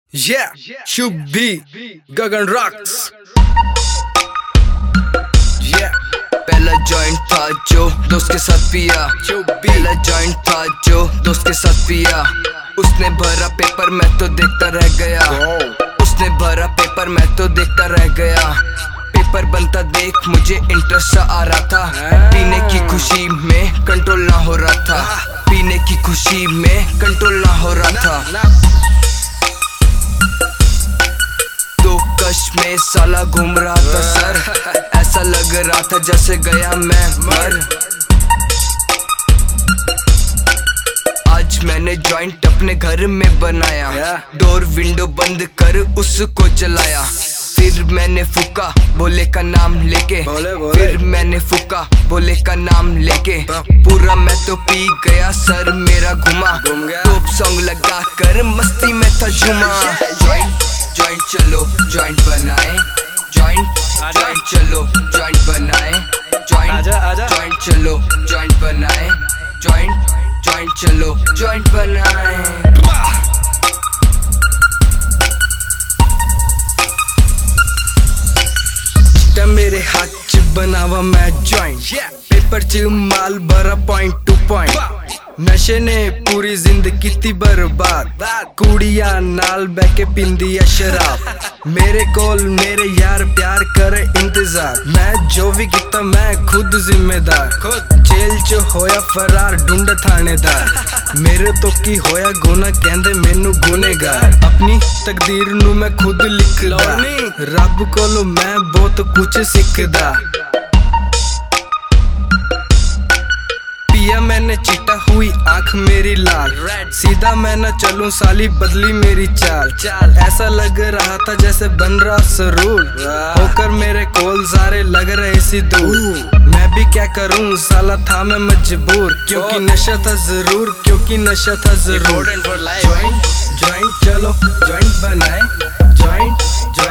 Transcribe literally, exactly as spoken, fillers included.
Yeah, Shubh भी Gagan rocks. Yeah, पहला joint था जो दोस्त के साथ पिया पहला जॉइंट था जो दोस्त के साथ पिया उसने भरा पेपर मैं तो देखता रह गया उसने भरा पेपर मैं तो देखता रह गया पेपर बनता देख मुझे इंटरेस्ट सा आ रहा था पीने की खुशी में कंट्रोल ना हो रहा था पीने की खुशी में कंट्रोल ना हो रहा था तो कश में साला घूम रहा था सर ऐसा लग रहा था जैसे गया मैं मर आज मैंने जॉइंट अपने घर में बनाया डोर विंडो बंद कर उसको जलाया फिर मैंने फूका बोले का नाम लेके बोले, बोले। फिर मैंने फूका बोले का नाम लेके पूरा मैं तो पी गया सर मेरा घुमा घूम गया। टॉप सॉन्ग लगा कर मस्ती में था झूमा जॉइंट जॉइंट चलो जॉइंट बनाए जॉइंट जॉइंट चलो जॉइंट बनाए जॉइंट आजा, आजा। जॉइंट चलो जॉइंट बनाए जॉइंट जॉइंट चलो जॉइंट बनाए ता मेरे हाथ च बनावा मैं जॉइंट पेपर च माल भरा पॉइंट टू पॉइंट नशे ने पूरी जिंदगी ती बर्बाद कुड़िया नाल बह के पिंदी है शराब मेरे कोल मेरे यार प्यार करे इंतजार मैं जो भी किता मैं खुद जिम्मेदार जेल च होया फरार ढूंढ थानेदार मेरे तो की होया गुना कहंदे मैनू गुनेगार अपनी तकदीर नू मैं खुद लिखदा रब कोलों मैं बहुत कुछ सिखदा पिया मैंने चिट्टा हुई आंख मेरी लाल सीधा मैं न चलूं साली बदली मेरी चाल चाल ऐसा लग रहा था जैसे बन रहा सरूर होकर मेरे कोल सारे लग रहे सी दूर मैं भी क्या करूं साला था मैं मजबूर क्योंकि नशा था जरूर क्योंकि नशा था जरूर जॉइंट जॉइंट चलो जॉइंट बनाए जॉइंट